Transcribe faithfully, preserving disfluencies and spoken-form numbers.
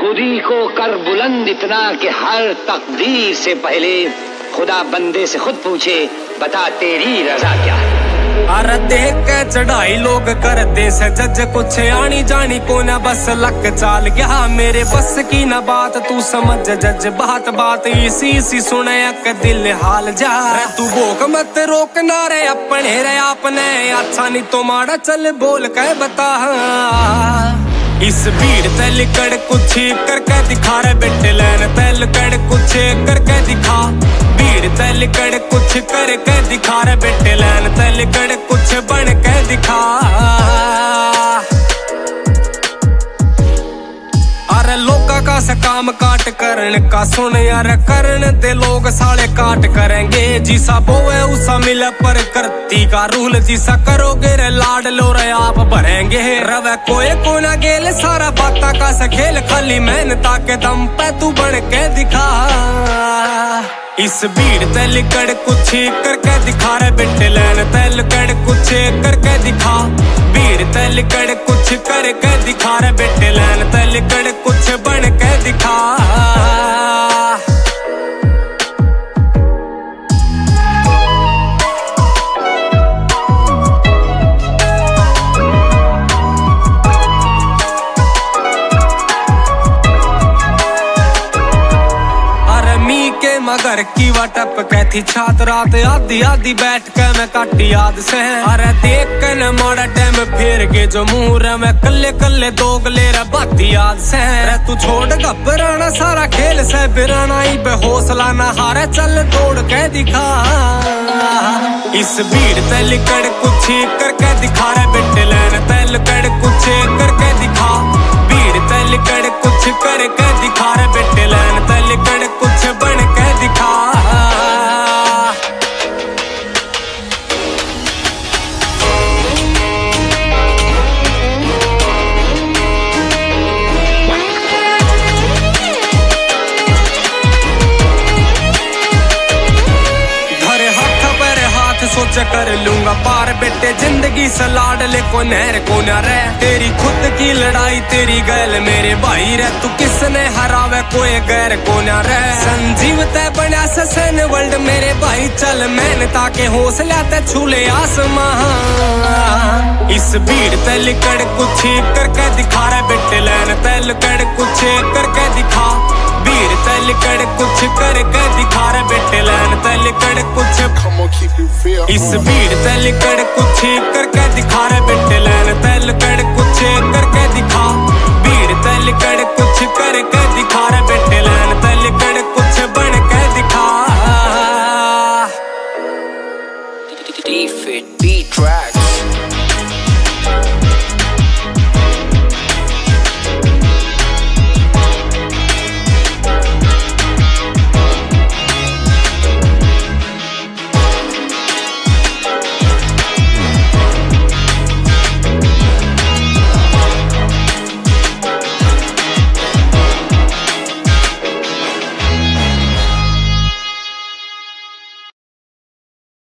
खुदी को कर बुलंद इतना कि हर तकदीर से पहले खुदा बंदे से खुद पूछे, बता तेरी रजा क्या है। अरे देख के चढ़ाई लोग करते से जज, कुछ आनी जानी को न बस लक चाल गया। मेरे बस की न बात तू समझ जज, बात बात इसी सी सुने अक दिल हाल जा। तू भोग मत रोक ना रे अपने रे आपने, अच्छा नहीं तो माड़ा चल बोल के बता। इस भीड़ तल कड़ कुछ करके दिखा रे बेटे, लैन तल कड़ कुछ करके दिखा। भीड़ तल कड़ कुछ करके दिखा रे बेटे, लैन तल कड़ कुछ बन के दिखा। अरे लोका का से काम काट करन का सुन यार, करन दे लोग साले काट करेंगे। जिसा बोए उसा मिले पर करती का रूल, जिसा करोगे रे लाड लो रे आप भरेंगे। रवे कोई को ना गेल सारा बाता का से खेल, खाली मेहनता के दम पे तू बन के दिखा। इस भीड़ तल कड़ कुछ करके दिखा रे बेटे, लैन तल कड़ कुछ करके दिखा। भीड़ तल कड़ कुछ करके दिखा रे बेटे, लैन तल कड़ कुछ बन के दिखा। मगर की वटप कहती छात रात, आधी आधी बैठ के मैं काट याद से। अरे देख के न मोड़ा टाइम फेर के जो मुंह में कल्ले कल्ले दोगले रे बात याद से। रे तू छोड़ घबराना सारा खेल से बिराना ही बेहौसला ना हारे, चल तोड़ के दिखा। इस भीड़ तल कड़ कुछ करके दिखा रे बेटे, लैन तल कड़ कुछ करके दिखा। भीड़ तल कड़ कुछ करके दिखा रे बेटे, लैन तल कड़ कुछ बन के दिखा। सोच कर लूंगा पार बेटे जिंदगी से लाडले को नहर को न रह। तेरी खुद की लड़ाई तेरी गैल मेरे भाई रे, तू किसने हरावे कोई गैर को न रह। संजीव तय बना ससन वर्ल्ड मेरे भाई, चल मेहनता के हौसला ते छूले आसमां। इस भीड़ तल कड़ कुछ करके दिखा रे बेटे, लैन तल कड़ कुछ करके दिखा। भीड़ तल कड़ कुछ करके दिखा रे बेटे, लैन तल कड़ कुछ। इस भीड़ तल कड़ कुछ करके दिखा रे बेटे, लैन तल कड़ कुछ करके दिखा। भीड़ तल कड़ कुछ करके दिखा रे बेटे, लैन तल कड़ कुछ बन के दिखा। D-Fit, D-Track